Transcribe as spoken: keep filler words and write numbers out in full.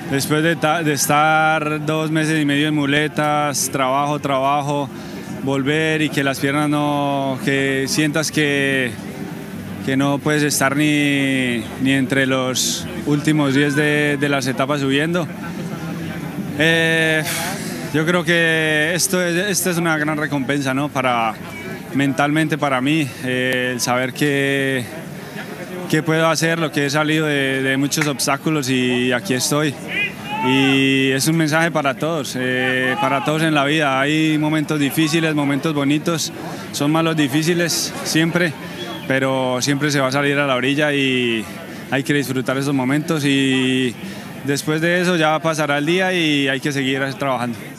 Después de, de estar dos meses y medio en muletas, trabajo, trabajo, volver y que las piernas no, que sientas que, que no puedes estar ni, ni entre los últimos diez de, de las etapas subiendo. Eh, yo creo que esto es, esto es una gran recompensa, ¿no? Para, mentalmente para mí, eh, el saber que, que puedo hacer, lo que he salido de, de muchos obstáculos y aquí estoy. Y es un mensaje para todos, eh, para todos en la vida. Hay momentos difíciles, momentos bonitos, son malos difíciles siempre, pero siempre se va a salir a la orilla y hay que disfrutar esos momentos y después de eso ya pasará el día y hay que seguir trabajando.